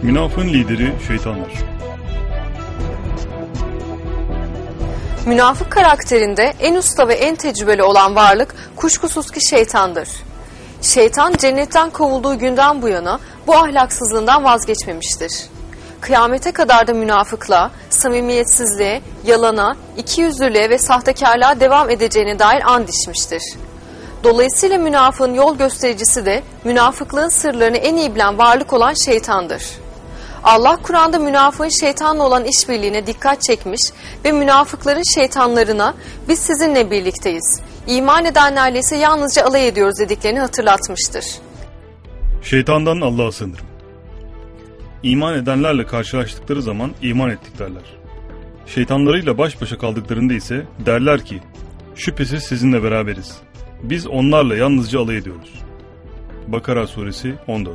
Münafığın lideri şeytandır. Münafık karakterinde en usta ve en tecrübeli olan varlık kuşkusuz ki şeytandır. Şeytan cennetten kovulduğu günden bu yana bu ahlaksızlığından vazgeçmemiştir. Kıyamete kadar da münafıklığa, samimiyetsizliğe, yalana, ikiyüzlülüğe ve sahtekarlığa devam edeceğine dair and içmiştir. Dolayısıyla münafığın yol göstericisi de münafıklığın sırlarını en iyi bilen varlık olan şeytandır. Allah Kur'an'da münafığın şeytanla olan işbirliğine dikkat çekmiş ve münafıkların şeytanlarına biz sizinle birlikteyiz, İman edenlerle ise yalnızca alay ediyoruz dediklerini hatırlatmıştır. Şeytandan Allah'a sığınırım. İman edenlerle karşılaştıkları zaman iman ettik derler. Şeytanlarıyla baş başa kaldıklarında ise derler ki şüphesiz sizinle beraberiz. Biz onlarla yalnızca alay ediyoruz. Bakara suresi 14.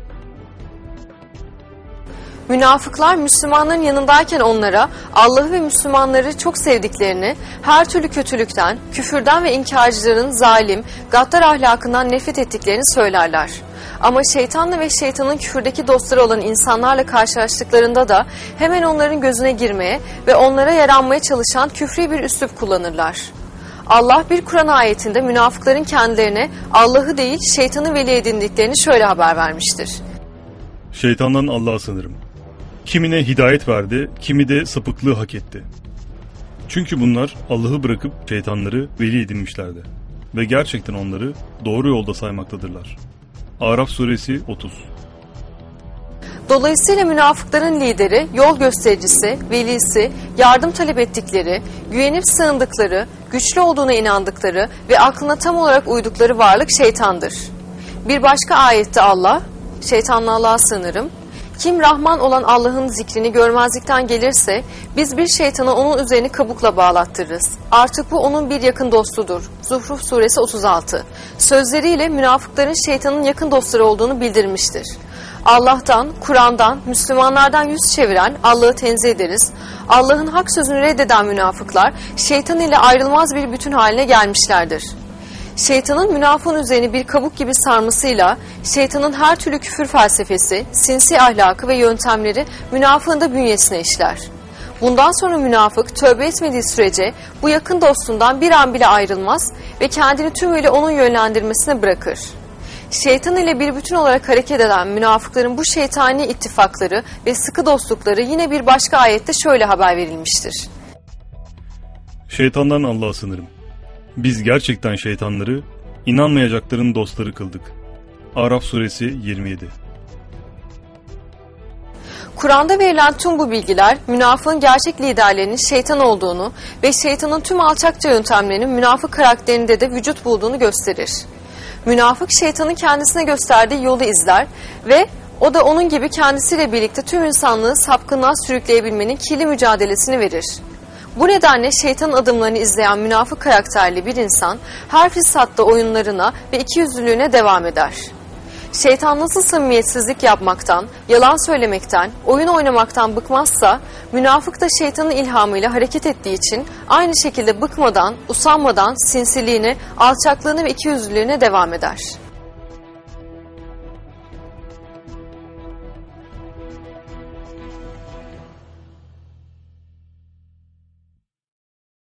Münafıklar Müslümanların yanındayken onlara Allah'ı ve Müslümanları çok sevdiklerini, her türlü kötülükten, küfürden ve inkarcıların zalim, gaddar ahlakından nefret ettiklerini söylerler. Ama şeytanla ve şeytanın küfürdeki dostları olan insanlarla karşılaştıklarında da hemen onların gözüne girmeye ve onlara yaranmaya çalışan küfri bir üslup kullanırlar. Allah bir Kur'an ayetinde münafıkların kendilerine Allah'ı değil şeytanı veli edindiklerini şöyle haber vermiştir. Şeytandan Allah'a sığınırım. Kimine hidayet verdi, kimi de sapıklığı hak etti. Çünkü bunlar Allah'ı bırakıp şeytanları veli edinmişlerdi ve gerçekten onları doğru yolda saymaktadırlar. Araf suresi 30. Dolayısıyla münafıkların lideri, yol göstericisi, velisi, yardım talep ettikleri, güvenip sığındıkları, güçlü olduğuna inandıkları ve aklına tam olarak uydukları varlık şeytandır. Bir başka ayette Allah, şeytanla Allah'a sığınırım, kim Rahman olan Allah'ın zikrini görmezlikten gelirse biz bir şeytana onun üzerini kabukla bağlattırırız. Artık bu onun bir yakın dostudur. Zuhruf suresi 36. Sözleriyle münafıkların şeytanın yakın dostları olduğunu bildirmiştir. Allah'tan, Kur'an'dan, Müslümanlardan yüz çeviren Allah'ı tenzih ederiz. Allah'ın hak sözünü reddeden münafıklar şeytan ile ayrılmaz bir bütün haline gelmişlerdir. Şeytanın münafığın üzerini bir kabuk gibi sarmasıyla şeytanın her türlü küfür felsefesi, sinsi ahlakı ve yöntemleri münafığın da bünyesine işler. Bundan sonra münafık tövbe etmediği sürece bu yakın dostundan bir an bile ayrılmaz ve kendini tümüyle onun yönlendirmesine bırakır. Şeytan ile bir bütün olarak hareket eden münafıkların bu şeytani ittifakları ve sıkı dostlukları yine bir başka ayette şöyle haber verilmiştir. Şeytandan Allah'a sığınırım. Biz gerçekten şeytanları inanmayacakların dostları kıldık. Araf suresi 27. Kur'an'da verilen tüm bu bilgiler münafığın gerçek liderlerinin şeytan olduğunu ve şeytanın tüm alçakça yöntemlerinin münafık karakterinde de vücut bulduğunu gösterir. Münafık şeytanın kendisine gösterdiği yolu izler ve o da onun gibi kendisiyle birlikte tüm insanlığı sapkınlığa sürükleyebilmenin kirli mücadelesini verir. Bu nedenle şeytanın adımlarını izleyen münafık karakterli bir insan her fırsatta oyunlarına ve ikiyüzlülüğüne devam eder. Şeytan nasıl samimiyetsizlik yapmaktan, yalan söylemekten, oyun oynamaktan bıkmazsa, münafık da şeytanın ilhamıyla hareket ettiği için aynı şekilde bıkmadan, usanmadan sinsiliğine, alçaklığını ve ikiyüzlülüğüne devam eder.